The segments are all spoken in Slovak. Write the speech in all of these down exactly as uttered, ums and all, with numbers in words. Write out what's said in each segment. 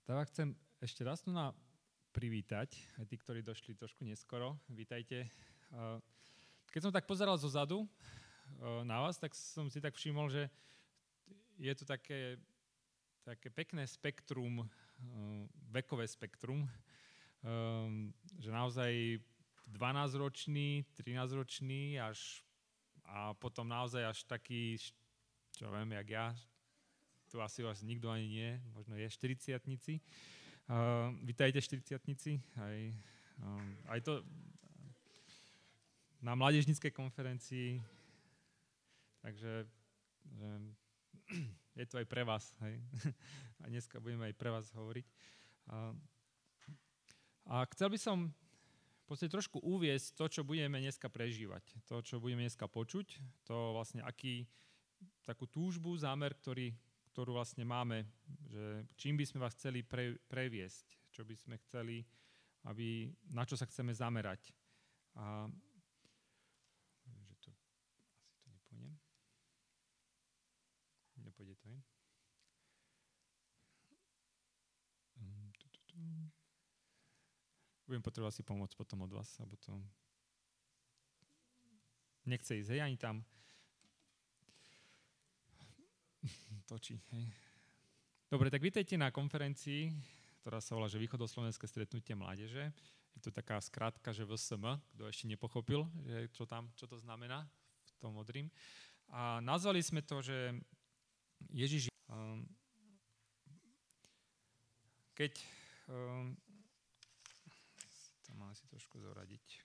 Tak chcem ešte raz tu na privítať, aj tí, ktorí došli trošku neskoro. Vítajte. Keď som tak pozeral zo zadu na vás, tak som si tak všimol, že je tu také, také pekné spektrum, vekové spektrum, že naozaj dvanásťročný, trinásťročný až a potom naozaj až taký, čo viem, jak ja, tu asi vás nikto ani nie, možno je štyridsiatnici. Uh, vítajte štyridsiatnici, aj, um, aj to na mládežníckej konferencii, takže že, je to aj pre vás, hej. A dneska budeme aj pre vás hovoriť. Uh, a chcel by som v podstate trošku uviesť to, čo budeme dneska prežívať, to, čo budeme dneska počuť, to vlastne aký, takú túžbu, zámer, ktorý ktorú vlastne máme, že čím by sme vás chceli pre, previesť, čo by sme chceli, aby, na čo sa chceme zamerať. A, že to, asi to nepôjdem. Nepôjde to, je? Budem potrebovať si pomôcť potom od vás, alebo to nechce ísť, hej, ani tam. Točí, hej. Dobre, tak vítajte na konferencii, ktorá sa volá, že Východoslovenské stretnutie mládeže. Je to taká skratka, že V S M, kto ešte nepochopil, že čo tam, čo to znamená v tom modrým. A nazvali sme to, že Ježiš, um, keď, um, to mám si trošku zoradiť.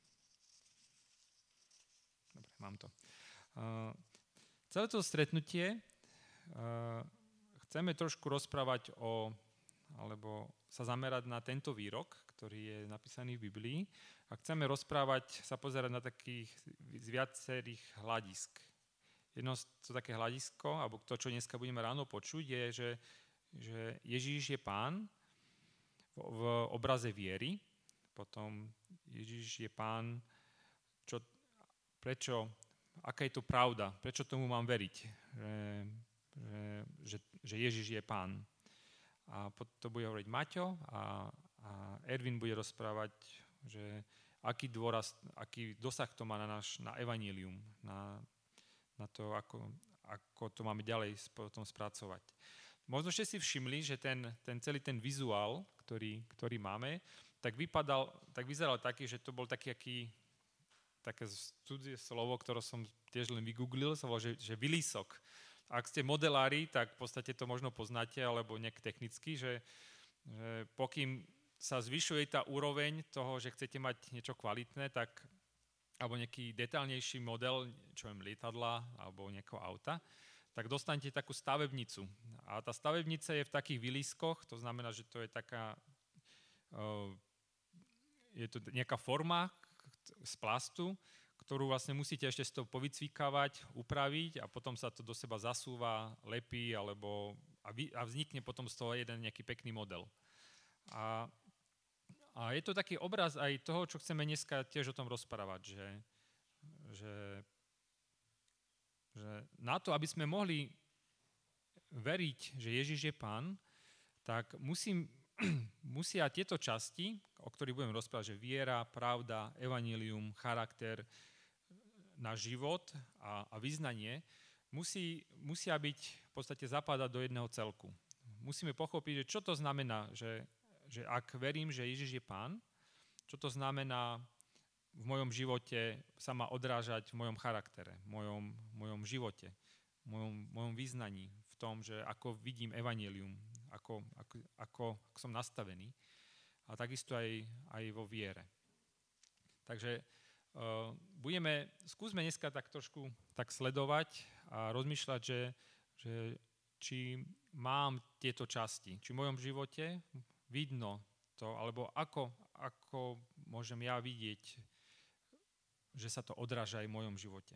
Dobre, mám to. Uh, celé to stretnutie Uh, chceme trošku rozprávať o, alebo sa zamerať na tento výrok, ktorý je napísaný v Biblii a chceme rozprávať, sa pozerať na takých z viacerých hľadisk. Jedno to také hľadisko, alebo to, čo dneska budeme ráno počuť, je, že, že Ježíš je Pán v, v obraze viery, potom Ježíš je Pán, čo, prečo, aká je to pravda, prečo tomu mám veriť, že Že, že Ježiš je Pán. A potom to bude hovoriť Maťo a, a Ervin bude rozprávať, že aký dôraz, aký dosah to má na náš, na evanjelium, na, na to, ako, ako to máme ďalej potom spracovať. Možno ste si všimli, že ten, ten celý ten vizuál, ktorý, ktorý máme, tak vypadal, tak vyzeral taký, že to bol taký, aký, také cudzie slovo, ktoré som tiež len vygooglil, sa volá, že, že vilísok. Ak ste modelári, tak v podstate to možno poznáte, alebo nejak technicky, že, že pokým sa zvyšuje tá úroveň toho, že chcete mať niečo kvalitné, tak, alebo nejaký detailnejší model, čo je lietadla, alebo nejakého auta, tak dostanete takú stavebnicu. A tá stavebnica je v takých výliskoch, to znamená, že to je taká, je to nejaká forma z plastu, ktorú vlastne musíte ešte z toho povycvikávať, upraviť a potom sa to do seba zasúva, lepí alebo, a, vy, a vznikne potom z toho jeden nejaký pekný model. A, a je to taký obraz aj toho, čo chceme dneska tiež o tom rozprávať, že, že, že na to, aby sme mohli veriť, že Ježiš je Pán, tak musím, musia tieto časti, o ktorých budem rozprávať, že viera, pravda, evanjelium, charakter, na život a, a vyznanie, musí, musia byť v podstate zapadať do jedného celku. Musíme pochopiť, že čo to znamená, že, že ak verím, že Ježiš je Pán, čo to znamená v mojom živote sa má odrážať v mojom charaktere, v mojom, mojom živote, v mojom, mojom vyznaní, v tom, že ako vidím evanjelium, ako, ako, ako som nastavený a takisto aj, aj vo viere. Takže Uh, budeme, skúsme dneska tak trošku tak sledovať a rozmýšľať, že, že či mám tieto časti, či v mojom živote vidno to, alebo ako, ako môžem ja vidieť, že sa to odráža aj v mojom živote.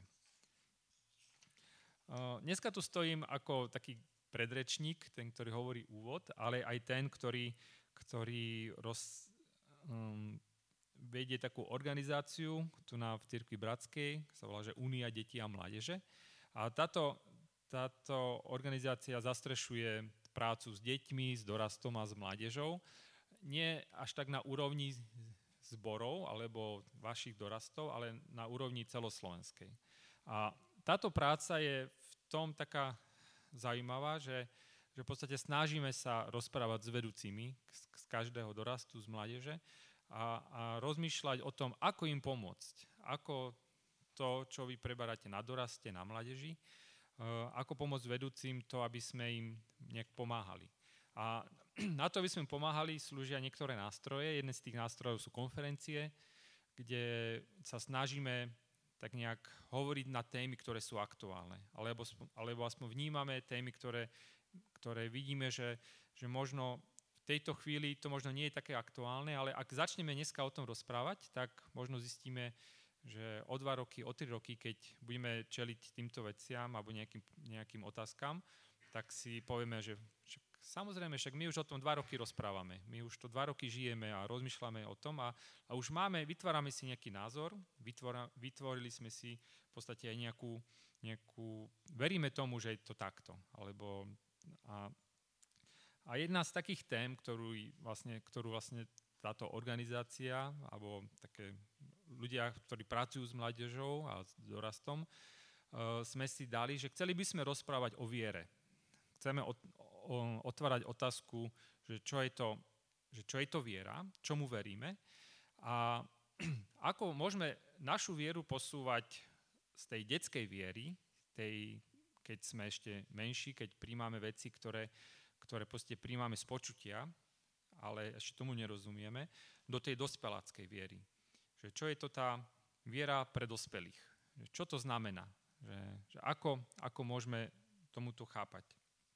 Uh, dneska tu stojím ako taký predrečník, ten, ktorý hovorí úvod, ale aj ten, ktorý, ktorý roz... Um, vedie takú organizáciu tu na v Cirkvi Bratskej, sa volá, že Únia detí a mládeže. A táto, táto organizácia zastrešuje prácu s deťmi, s dorastom a s mládežou. Nie až tak na úrovni zborov alebo vašich dorastov, ale na úrovni celoslovenskej. A táto práca je v tom taká zaujímavá, že, že v podstate snažíme sa rozprávať s vedúcimi z, z každého dorastu, z mládeže a, a rozmýšľať o tom, ako im pomôcť, ako to, čo vy preberáte na doraste, na mládeži, uh, ako pomôcť vedúcim to, aby sme im nejak pomáhali. A na to, aby sme pomáhali, slúžia niektoré nástroje. Jeden z tých nástrojov sú konferencie, kde sa snažíme tak nejak hovoriť na témy, ktoré sú aktuálne. Alebo, alebo aspoň vnímame témy, ktoré, ktoré vidíme, že, že možno v tejto chvíli to možno nie je také aktuálne, ale ak začneme dneska o tom rozprávať, tak možno zistíme, že o dva roky, o tri roky, keď budeme čeliť týmto veciam alebo nejakým, nejakým otázkam, tak si povieme, že však, samozrejme, však my už o tom dva roky rozprávame. My už to dva roky žijeme a rozmýšľame o tom a, a už máme, vytvárame si nejaký názor, vytvora, vytvorili sme si v podstate aj nejakú, nejakú, veríme tomu, že je to takto. Alebo, a, a jedna z takých tém, ktorú vlastne, ktorú vlastne táto organizácia alebo také ľudia, ktorí pracujú s mládežou a s dorastom, uh, sme si dali, že chceli by sme rozprávať o viere. Chceme o, o, otvárať otázku, že čo je to, že čo je to viera, čomu veríme a ako môžeme našu vieru posúvať z tej detskej viery, tej, keď sme ešte menší, keď príjmame veci, ktoré, ktoré proste príjmame z počutia, ale ešte tomu nerozumieme, do tej dospeláckej viery. Že čo je to tá viera pre dospelých? Že čo to znamená? Že, že ako, ako môžeme tomuto chápať?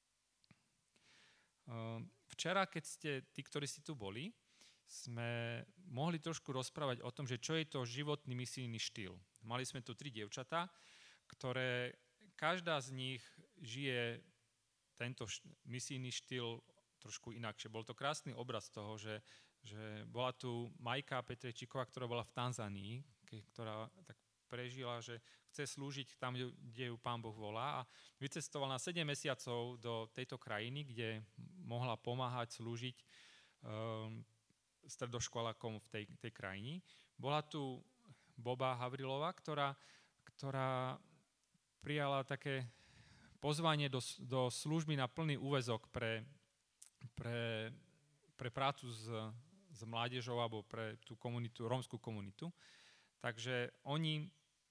Včera, keď ste, tí, ktorí si tu boli, sme mohli trošku rozprávať o tom, že čo je to životný misijný štýl. Mali sme tu tri dievčatá, ktoré každá z nich žije tento misijný štýl trošku inakšie. Bol to krásny obraz toho, že že bola tu Majka Petrečíková, ktorá bola v Tanzánii, ktorá tak prežila, že chce slúžiť tam, kde ju Pán Boh volá a vycestovala na sedem mesiacov do tejto krajiny, kde mohla pomáhať slúžiť um, stredoškolákom v tej, tej krajine. Bola tu Boba Havrilová, ktorá, ktorá prijala také pozvanie do, do služby na plný úväzok pre, pre, pre prácu s s mládežou alebo pre tú komunitu, rómskú komunitu. Takže oni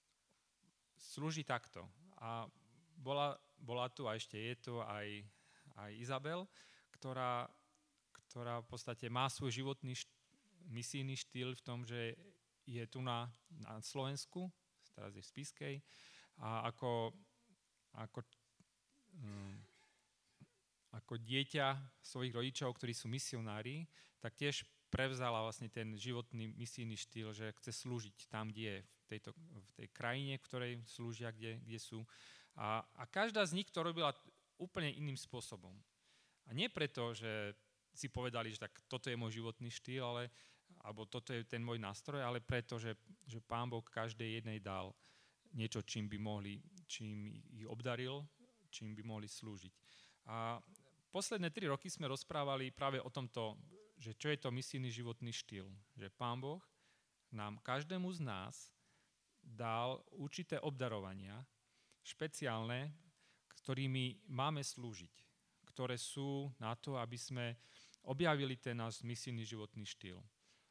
slúži takto. A bola, bola tu a ešte je tu aj, aj Izabel, ktorá, ktorá v podstate má svoj životný št- misijný štýl v tom, že je tu na, na Slovensku, teraz je v Spišskej, a ako, ako, um, ako dieťa svojich rodičov, ktorí sú misionári, tak tiež prevzala vlastne ten životný misijný štýl, že chce slúžiť tam, kde je, v, tejto, v tej krajine, v ktorej slúžia, kde, kde sú. A, a každá z nich to robila úplne iným spôsobom. A nie preto, že si povedali, že tak toto je môj životný štýl, ale, alebo toto je ten môj nástroj, ale preto, že, že Pán Boh každej jednej dal niečo, čím by mohli, čím ich obdaril, čím by mohli slúžiť. A posledné tri roky sme rozprávali práve o tomto, že čo je to misijný životný štýl. Že Pán Boh nám, každému z nás, dal určité obdarovania, špeciálne, ktorými máme slúžiť, ktoré sú na to, aby sme objavili ten náš misijný životný štýl.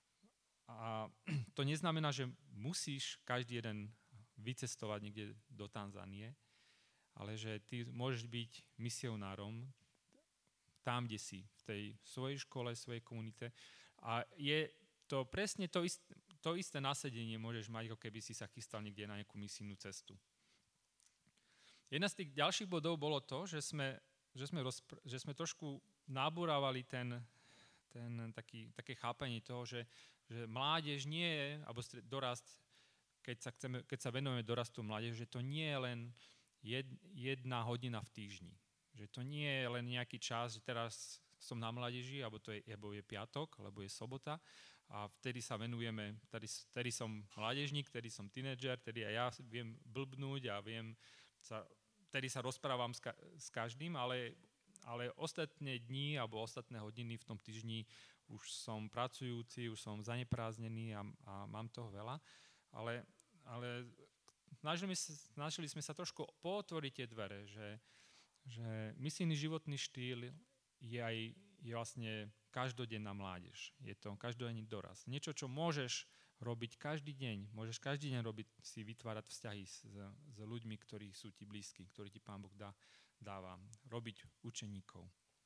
A to neznamená, že musíš každý jeden vycestovať niekde do Tanzánie, ale že ty môžeš byť misionárom tam, kde si, v tej svojej škole, svojej komunite. A je to presne to isté, to isté nasadenie môžeš mať, ako keby si sa chystal niekde na nejakú misijnú cestu. Jedna z tých ďalších bodov bolo to, že sme, že sme, rozpr- že sme trošku nabúravali ten, ten taký, také chápanie toho, že, že mládež nie je, alebo dorast, keď sa, chceme, keď sa venujeme dorastu mládež, že to nie je len jed, jedna hodina v týždni. Že to nie je len nejaký čas, že teraz som na mládeži, alebo to je, alebo je piatok, alebo je sobota a vtedy sa venujeme, vtedy, vtedy som mládežník, vtedy som tínedžer, vtedy aj ja viem blbnúť a viem sa, vtedy sa rozprávam s, ka, s každým, ale, ale ostatné dni alebo ostatné hodiny v tom týždni už som pracujúci, už som zanepráznený a, a mám toho veľa, ale, ale snažili, snažili sme sa trošku pootvoriť tie dvere, že, že misijný životný štýl je aj je vlastne každodenná mládež. Je to každodenný dorast. Niečo, čo môžeš robiť každý deň. Môžeš každý deň robiť, si vytvárať vzťahy s, s ľuďmi, ktorí sú ti blízki, ktorí ti Pán Boh dá, dáva. Robiť učeníkov.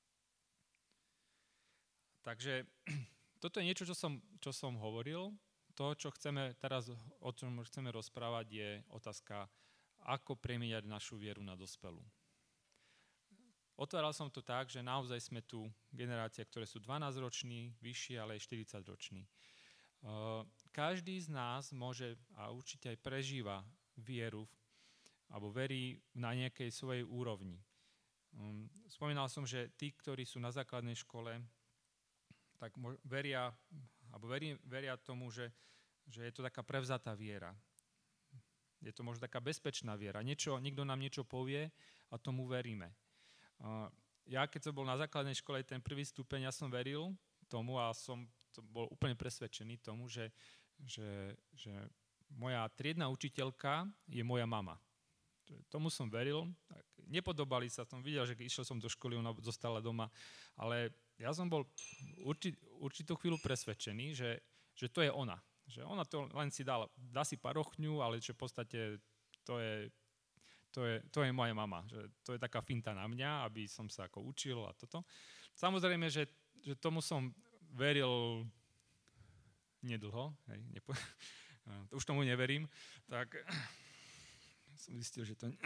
Takže toto je niečo, čo som, čo som hovoril. To, čo chceme teraz, o čom chceme rozprávať, je otázka, ako premieňať našu vieru na dospelú. Otváral som to tak, že naozaj sme tu generácia, ktoré sú dvanásťroční, vyššie, ale aj štyridsaťroční. Každý z nás môže a určite aj prežíva vieru alebo verí na nejakej svojej úrovni. Spomínal som, že tí, ktorí sú na základnej škole, tak veria, alebo veria, veria tomu, že, že je to taká prevzatá viera. Je to možno taká bezpečná viera. Niečo, niekto nám niečo povie a tomu veríme. Ja, keď som bol na základnej škole, ten prvý stupeň, ja som veril tomu a som bol úplne presvedčený tomu, že, že, že moja triedna učiteľka je moja mama. Tomu som veril. Nepodobali sa, som videl, že išiel som do školy, ona zostala doma, ale ja som bol určit, určitú chvíľu presvedčený, že, že to je ona. Že ona to len si dá, dá si parochňu, ale že v podstate to je... To je, to je moja mama, že to je taká finta na mňa, aby som sa ako učil a toto. Samozrejme, že, že tomu som veril nedlho, hej, nepo, už tomu neverím, tak som zistil, že to...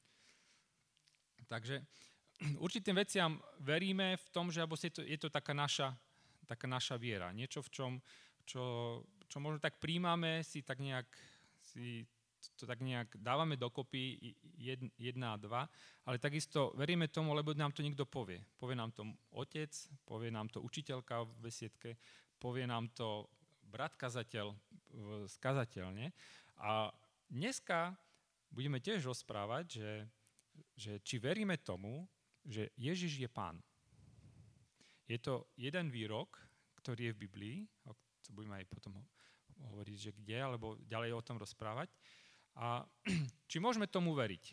Takže určitým veciam veríme v tom, že je to, je to taká, naša, taká naša viera. Niečo, v čom, čo, čo možno tak príjmame, si tak nejak... Si, to tak nejak dávame dokopy jedna a dva, ale takisto veríme tomu, lebo nám to niekto povie. Povie nám to otec, povie nám to učiteľka v besiedke, povie nám to brat kazateľ z kazateľne. A dneska budeme tiež rozprávať, že, že či veríme tomu, že Ježiš je Pán. Je to jeden výrok, ktorý je v Biblii, to budeme aj potom hovoriť, že kde, alebo ďalej o tom rozprávať. A či môžeme tomu veriť?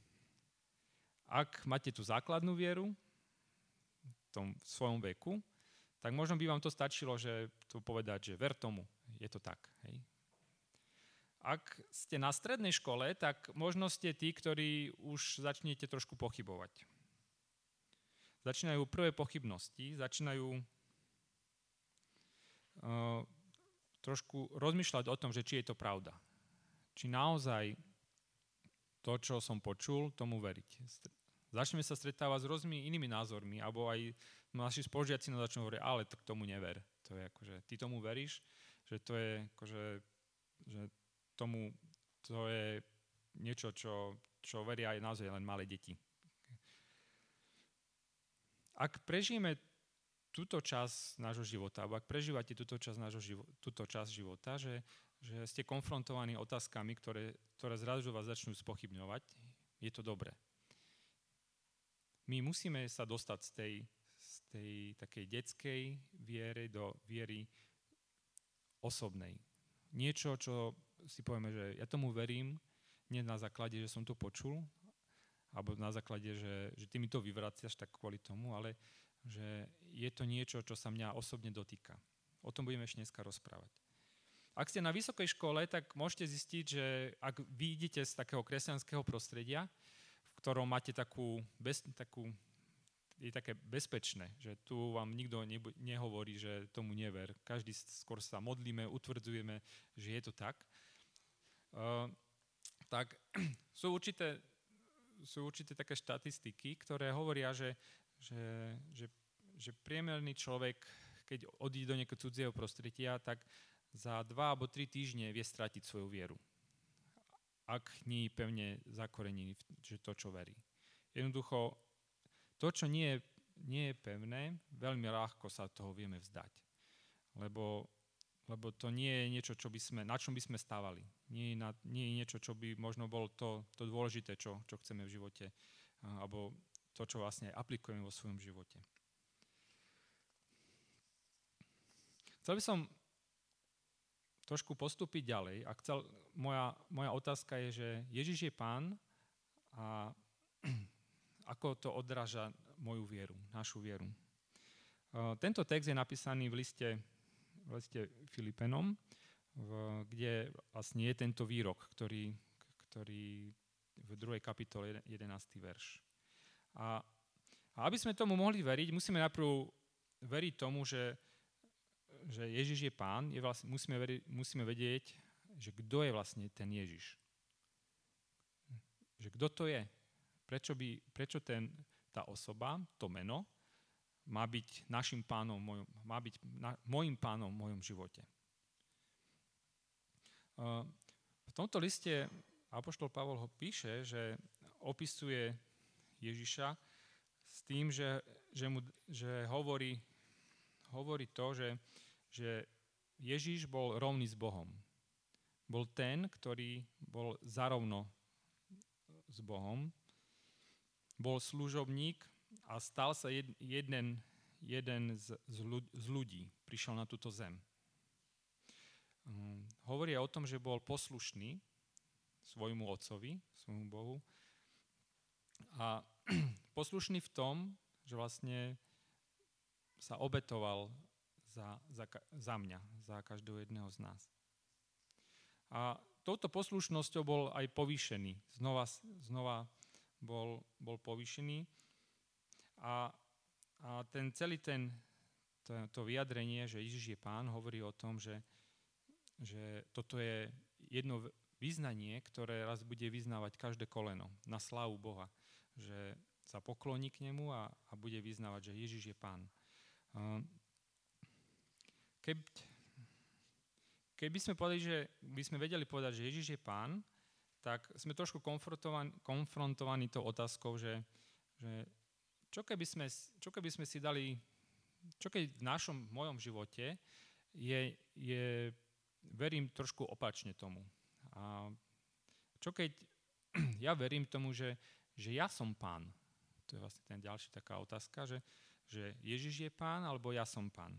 Ak máte tú základnú vieru v tom svojom veku, tak možno by vám to stačilo, že to povedať, že ver tomu, je to tak. Hej. Ak ste na strednej škole, tak možno ste tí, ktorí už začnete trošku pochybovať. Začínajú prvé pochybnosti, začínajú uh, trošku rozmýšľať o tom, že či je to pravda. Či naozaj to, čo som počul, tomu veriť. Začneme sa stretávať s rôznymi inými názormi, alebo aj naši spolužiaci nás začnú hovoriť, ale to k tomu never. To je akože, ty tomu veríš, že to je akože, že tomu, to je niečo, čo, čo veria aj naozaj len malé deti. Ak prežijeme túto časť nášho života, alebo ak prežívate túto časť nášho života, túto časť života, že že ste konfrontovaní otázkami, ktoré, ktoré zrazu vás začnú spochybňovať, je to dobré. My musíme sa dostať z tej, z tej takej detskej viery do viery osobnej. Niečo, čo si povieme, že ja tomu verím, nie na základe, že som to počul, alebo na základe, že, že ty mi to vyvraciaš tak kvôli tomu, ale že je to niečo, čo sa mňa osobne dotýka. O tom budeme ešte dneska rozprávať. Ak ste na vysokej škole, tak môžete zistiť, že ak vy idete z takého kresťanského prostredia, v ktorom máte takú, bez, takú je také bezpečné, že tu vám nikto nebu- nehovorí, že tomu never. Každý skôr sa modlíme, utvrdzujeme, že je to tak. Uh, tak sú určité, sú určité také štatistiky, ktoré hovoria, že, že, že, že priemerný človek, keď odíde do nejakého cudzieho prostredia, tak za dva alebo tri týždne vie stratiť svoju vieru. Ak nie je pevne zakorenený, že to, čo verí. Jednoducho, to, čo nie je, nie je pevné, veľmi ľahko sa toho vieme vzdať. Lebo, lebo to nie je niečo, čo by sme, na čom by sme stávali. Nie je, na, nie je niečo, čo by možno bolo to, to dôležité, čo, čo chceme v živote, alebo to, čo vlastne aplikujem vo svojom živote. Chcel by som trošku postúpiť ďalej. A chcel, moja, moja otázka je, že Ježiš je Pán a ako to odráža moju vieru, našu vieru. Tento text je napísaný v liste, v liste Filipenom, v, kde vlastne je tento výrok, ktorý, ktorý v druhej kapitole jedenásty verš. A, a aby sme tomu mohli veriť, musíme najprv veriť tomu, že, že Ježiš je Pán, je vlastne, musíme, veri, musíme vedieť, že kto je vlastne ten Ježiš. Že kto to je? Prečo, by, prečo ten, tá osoba, to meno, má byť našim pánom, mojom, má byť na, mojim pánom v mojom živote. Uh, v tomto liste apoštol Pavol ho píše, že opisuje Ježiša s tým, že, že, mu, že hovorí, hovorí to, že, že Ježiš bol rovný s Bohom. Bol ten, ktorý bol zarovno s Bohom. Bol služobník a stal sa jed, jeden, jeden z, z ľudí. Prišiel na túto zem. Um, hovorí o tom, že bol poslušný svojmu otcovi, svojmu Bohu. A poslušný v tom, že vlastne sa obetoval za, za, za mňa, za každého jedného z nás. A touto poslušnosťou bol aj povýšený. Znova, znova bol, bol povýšený. A, a ten celý ten, to, to vyjadrenie, že Ježiš je Pán, hovorí o tom, že, že toto je jedno vyznanie, ktoré raz bude vyznávať každé koleno na slávu Boha. Že sa pokloní k nemu a, a bude vyznávať, že Ježiš je Pán. Keby, keby sme povedali, že by sme vedeli povedať, že Ježiš je Pán, tak sme trošku konfrontovaní, konfrontovaní tou otázkou, že, že čo, keby sme, čo keby sme si dali, čo keď v našom, v mojom živote je, je, verím trošku opačne tomu. A čo keď ja verím tomu, že, že ja som Pán? To je vlastne ten ďalší taká otázka, že, že Ježiš je Pán, alebo ja som Pán.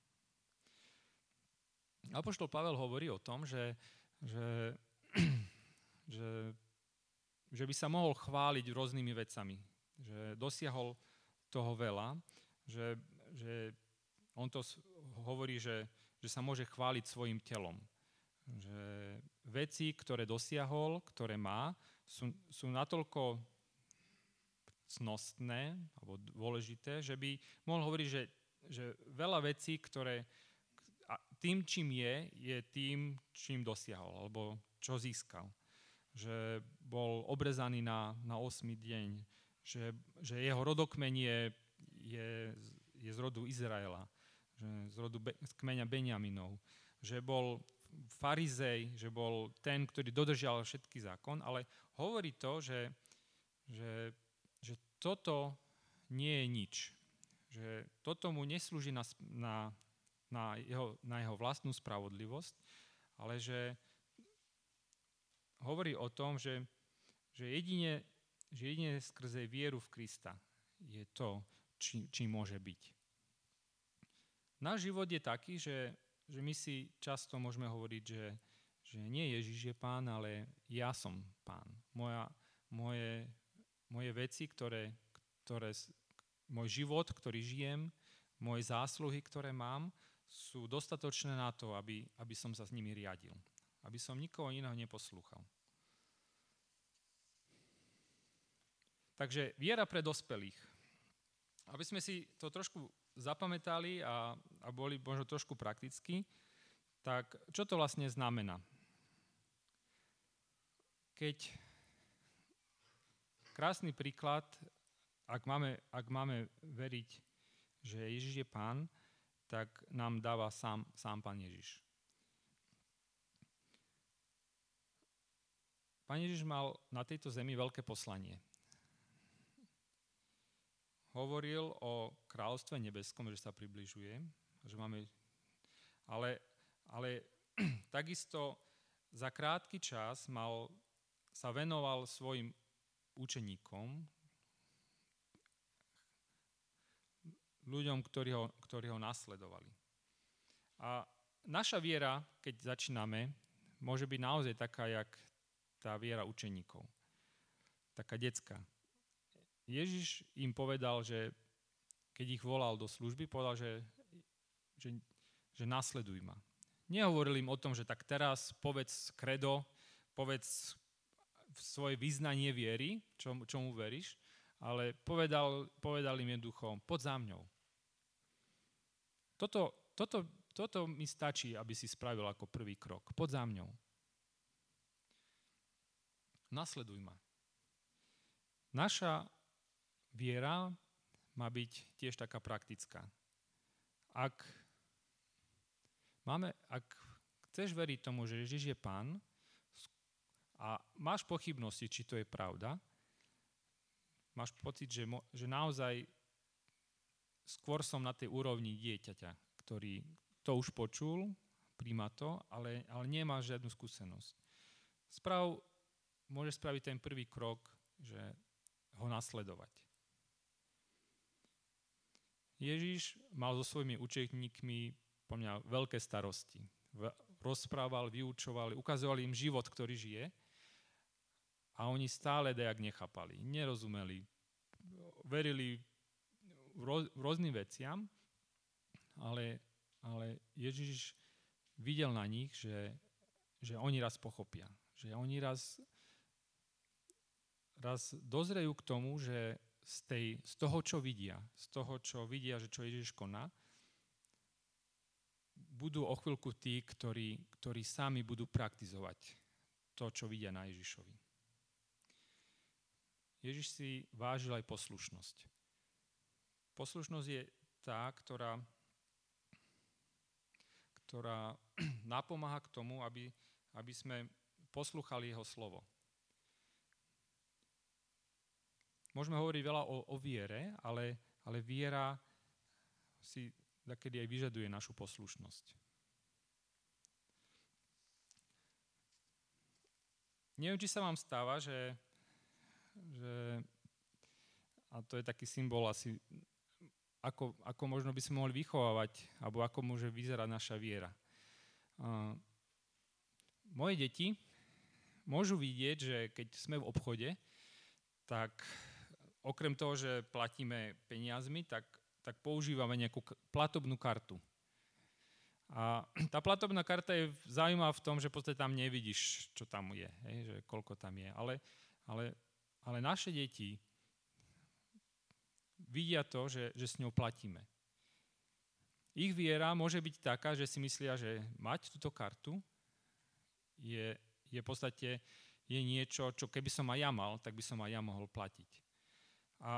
Apoštol Pavel hovorí o tom, že, že, že, že by sa mohol chváliť rôznymi vecami. Že dosiahol toho veľa, že, že on to hovorí, že, že sa môže chváliť svojim telom. Že veci, ktoré dosiahol, ktoré má, sú, sú natoľko cnostné alebo dôležité, že by mohol hovoriť, že, že veľa vecí, ktoré tým, čím je, je tým, čím dosiahol alebo čo získal. Že bol obrezaný na, na ôsmy deň, že, že jeho rodokmeň je, je, je z rodu Izraela, že z rodu Be, z kmeňa Benjaminov, že bol farizej, že bol ten, ktorý dodržial všetky zákon, ale hovorí to, že, že že toto nie je nič. Že toto mu neslúži na, na, na, jeho, na jeho vlastnú spravodlivosť, ale že hovorí o tom, že, že, jedine, že jedine skrze vieru v Krista je to, či, čím môže byť. Náš život je taký, že, že my si často môžeme hovoriť, že, že nie Ježiš je Pán, ale ja som Pán. Moja, moje Moje veci, ktoré, ktoré, môj život, ktorý žijem, moje zásluhy, ktoré mám, sú dostatočné na to, aby, aby som sa s nimi riadil. Aby som nikoho iného neposlúchal. Takže viera pre dospelých. Aby sme si to trošku zapamätali a, a boli možno trošku praktickí, tak čo to vlastne znamená? Keď krásny príklad, ak máme, ak máme veriť, že Ježiš je Pán, tak nám dáva sám, sám Pán Ježiš. Pán Ježiš mal na tejto zemi veľké poslanie. Hovoril o kráľovstve nebeskom, že sa približuje, že máme, ale, ale takisto za krátky čas mal, sa venoval svojim učeníkom, ľuďom, ktorí ho, ktorí ho nasledovali. A naša viera, keď začíname, môže byť naozaj taká, jak tá viera učeníkov. Taká detská. Ježiš im povedal, že keď ich volal do služby, povedal, že, že, že nasleduj ma. Nehovoril im o tom, že tak teraz povedz kredo, povedz svoje vyznanie viery, čom, čomu veríš, ale povedal, povedal im jednoducho, poď za mňou. Toto, toto, toto mi stačí, aby si spravil ako prvý krok. Poď za mňou. Nasleduj ma. Naša viera má byť tiež taká praktická. Ak, máme, ak chceš veriť tomu, že Ježiš je Pán a máš pochybnosti, či to je pravda, máš pocit, že, mo, že naozaj skôr som na tej úrovni dieťaťa, ktorý to už počul, príjma to, ale, ale nemá žiadnu skúsenosť. Sprav, môže spraviť ten prvý krok, že ho nasledovať. Ježiš mal so svojimi učeníkmi po mňa veľké starosti. Rozprával, vyučoval, ukazoval im život, ktorý žije a oni stále dejak nechápali, nerozumeli, verili rôznym veciam, ale, ale Ježiš videl na nich, že, že oni raz pochopia, že oni raz, raz dozrejú k tomu, že z, tej, z toho, čo vidia, z toho, čo vidia, že čo Ježiš koná, budú o chvíľku tí, ktorí, ktorí sami budú praktizovať to, čo vidia na Ježišovi. Ježiš si vážil aj poslušnosť. Poslušnosť je tá, ktorá, ktorá napomáha k tomu, aby, aby sme poslúchali jeho slovo. Môžeme hovoriť veľa o, o viere, ale, ale viera si takedy aj vyžaduje našu poslušnosť. Neviem, či sa vám stáva, že, že a to je taký symbol asi, ako, ako možno by sme mohli vychovávať, alebo ako môže vyzerať naša viera. Uh, moje deti môžu vidieť, že keď sme v obchode, tak okrem toho, že platíme peniazmi, tak, tak používame nejakú platobnú kartu. A tá platobná karta je zaujímavá v tom, že v podstate tam nevidíš, čo tam je, hej, že koľko tam je. Ale, ale, ale naše deti vidia to, že, že s ňou platíme. Ich viera môže byť taká, že si myslia, že mať túto kartu je, je v podstate je niečo, čo keby som aj ja mal, tak by som aj ja mohol platiť. A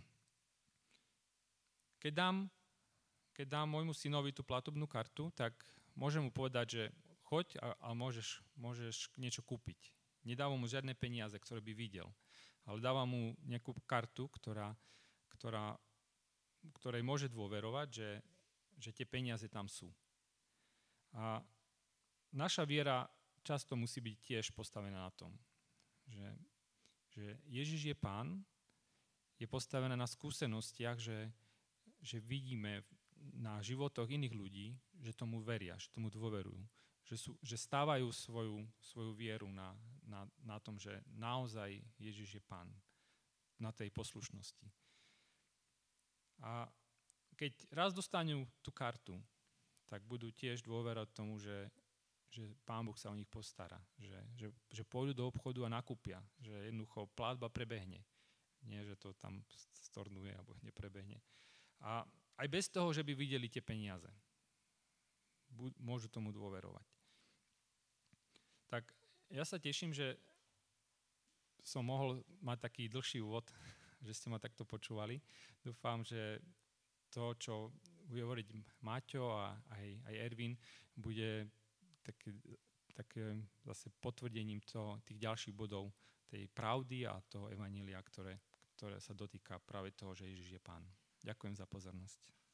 keď dám, keď dám môjmu synovi tú platobnú kartu, tak môžem mu povedať, že choď a, a môžeš, môžeš niečo kúpiť. Nedávam mu žiadne peniaze, ktoré by videl, ale dávam mu nejakú kartu, ktorá, ktorá, ktorej môže dôverovať, že, že tie peniaze tam sú. A naša viera často musí byť tiež postavená na tom, že, že Ježiš je Pán, je postavená na skúsenostiach, že, že vidíme na životoch iných ľudí, že tomu veria, že tomu dôverujú, že, sú, že stávajú svoju, svoju vieru na, na, na tom, že naozaj Ježiš je Pán, na tej poslušnosti. A keď raz dostanú tú kartu, tak budú tiež dôverovať tomu, že, že Pán Boh sa o nich postará, že, že, že pôjdu do obchodu a nakúpia, že jednoducho platba prebehne. Nie, že to tam stornuje alebo neprebehne. A aj bez toho, že by videli tie peniaze. Môžu tomu dôverovať. Tak ja sa teším, že som mohol mať taký dlhší úvod, že ste ma takto počúvali. Dúfam, že to, čo bude hovoriť Maťo a aj, aj Ervin, bude také, také zase potvrdením to, tých ďalších bodov tej pravdy a toho evanjelia, ktoré ktoré sa dotýka práve toho, že Ježiš je Pán. Ďakujem za pozornosť.